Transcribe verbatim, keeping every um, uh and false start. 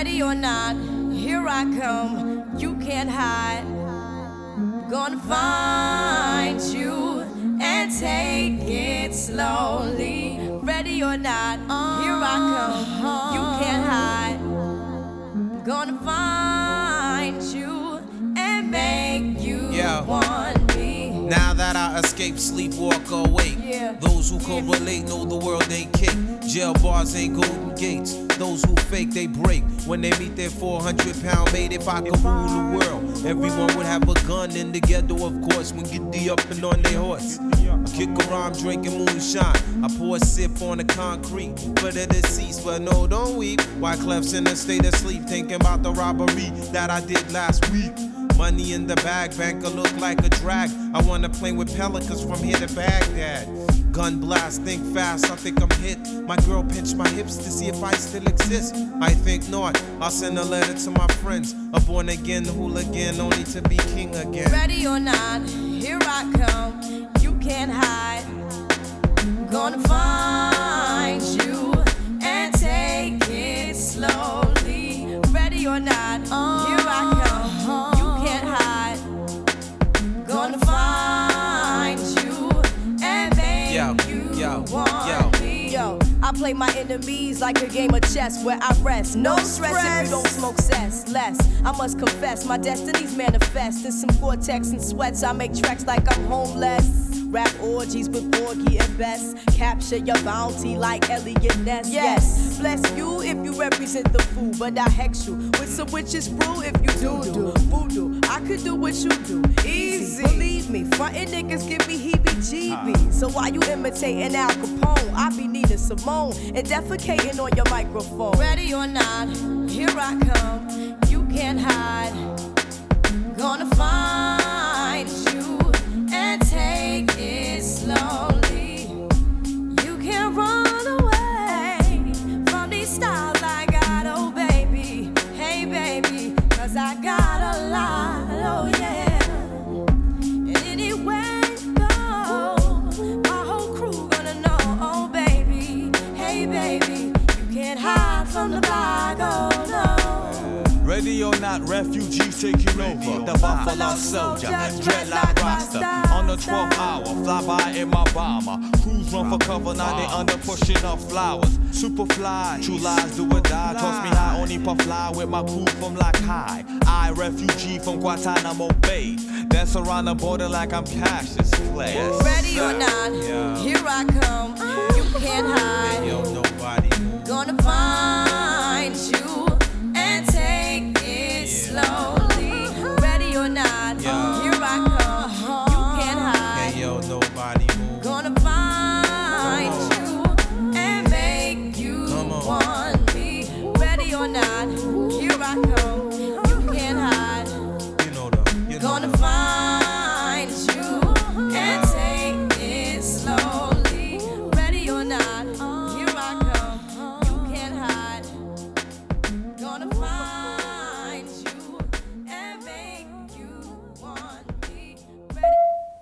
Ready or not, here I come. You can't hide. Gonna find you and take it slowly. Ready or not, here I come. You can't hide. Gonna find you and make you yeah. want me. Now that I escape, sleep, walk, awake. Yeah. Those who correlate know the world ain't cake. Jail bars ain't golden gates. Those who fake, they break. When they meet their four hundred pound mate, if I could rule the world, everyone would have a gun in the ghetto, of course, when get the up and on their horse. I kick around drinking moonshine. I pour a sip on the concrete for the deceased, but no, don't weep. Why Clef's in a state of sleep, thinking about the robbery that I did last week. Money in the bag, banker look like a drag. I wanna play with pelicans from here to Baghdad. Gun blast, think fast, I think I'm hit. My girl pinched my hips to see if I still exist. I think not, I'll send a letter to my friends. A born again hooligan, only to be king again. Ready or not, here I come. You can't hide. Gonna find you and take it slowly. Ready or not, here I come. You can't hide. Gonna find you and make yo, you yo, want yo. me. Yo, I play my enemies like a game of chess where I rest. No stress if you don't smoke cess. Less, I must confess, my destinies manifest. In some Gore-Tex and sweats, I make tracks like I'm homeless. Rap orgies with Borgie and Best. Capture your bounty like Elliot Ness. Yes, bless you if you represent the fool, but I hex you with some witches brew if you do do voodoo. I could do what you do, easy. Believe me, frontin' niggas give me heebie-jeebies. So while you imitating Al Capone, I be Nina Simone and defecating on your microphone. Ready or not, here I come. You can't hide. Gonna find you and take it slowly. You can't run away from these styles I got, oh baby. Hey baby, cause I got a lot, oh yeah. And anywhere you go, my whole crew gonna know, oh baby. Hey baby, you can't hide from the block, oh no. Ready or not, refugees taking over. The Buffalo Soldier, dreadlock roster. On the twelfth hour, fly by in my bomber. Crews run for cover, now they under pushing up flowers. Superfly, true lies do or die. Toss me high, only puff fly with my crew from like high. I, refugee from Guantanamo Bay. Dance around the border like I'm Cassius Clay. Ready or not, here I come. You can't hide. Yo, nobody. Gonna find